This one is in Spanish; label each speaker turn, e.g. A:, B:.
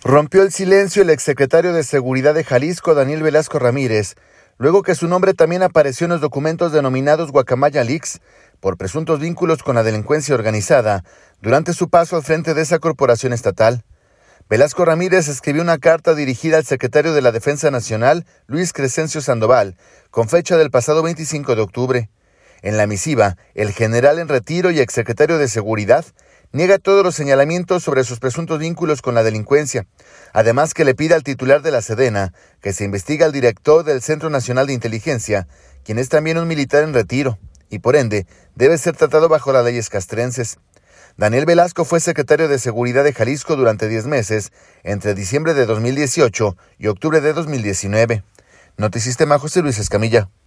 A: Rompió el silencio el exsecretario de Seguridad de Jalisco, Daniel Velasco Ramírez, luego que su nombre también apareció en los documentos denominados Guacamaya Leaks por presuntos vínculos con la delincuencia organizada durante su paso al frente de esa corporación estatal. Velasco Ramírez escribió una carta dirigida al secretario de la Defensa Nacional, Luis Crescencio Sandoval, con fecha del pasado 25 de octubre. En la misiva, el general en retiro y exsecretario de Seguridad niega todos los señalamientos sobre sus presuntos vínculos con la delincuencia, además que le pide al titular de la Sedena que se investigue al director del Centro Nacional de Inteligencia, quien es también un militar en retiro, y por ende debe ser tratado bajo las leyes castrenses. Daniel Velasco fue secretario de Seguridad de Jalisco durante 10 meses, entre diciembre de 2018 y octubre de 2019. Notisistema, José Luis Escamilla.